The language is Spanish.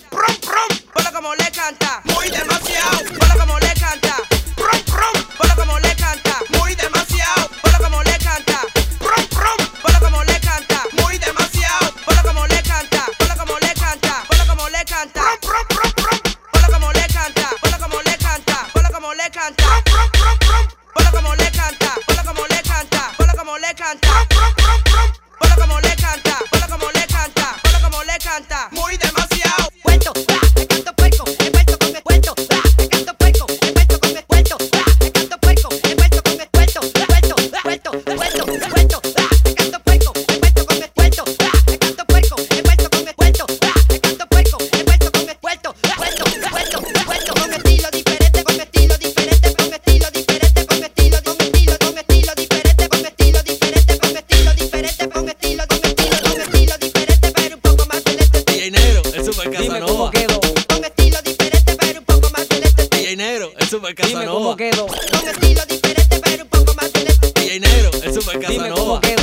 Prum, prum. Ponlo como le canta. Muy demasiado. Ponlo como le canta. Prum, prum. Ponlo como le canta. Muy demasiado. Ponlo como le canta. Prum, prum. Ponlo como le canta. Muy demasiado. Ponlo como le canta. Ponlo como le canta. Ponlo como le canta. Prum, prum, prum, prum. Ponlo como le canta. Ponlo como le canta. Ponlo como le canta. Prum, prum, prum, prum. Ponlo como le canta. Ponlo como le canta. Ponlo como le canta. Prum, prum, prum, prum. Ponlo como le canta. Ponlo como le canta. Ponlo como le canta. Muy demasiado. Puerto, te canto puerco, he puesto con el puerto, te canto puerco, he puesto con el puerto, te canto puerco, he puesto con el puerto, puerto, puerto, puerto, puerto, te canto puerco, he puesto con el puerto, te canto puerco, he puesto con el puerto, te canto puerco, he puesto con el puerto, puerto, puerto, puerto, con estilo diferente, con estilo diferente, con estilo diferente, con estilo, con estilo, con estilo diferente, con estilo diferente, con estilo diferente, con estilo, con estilo, con estilo diferente, pero un poco más celeste. DJ Negro, el Super Dime cómo Casanova. quedó, Con estilo diferente, pero un poco más celeste. DJ Negro, el Super dime cómo Casanova. quedó, Con estilo diferente, pero un poco más celeste. DJ Negro, el Super dime cómo Casanova. quedó.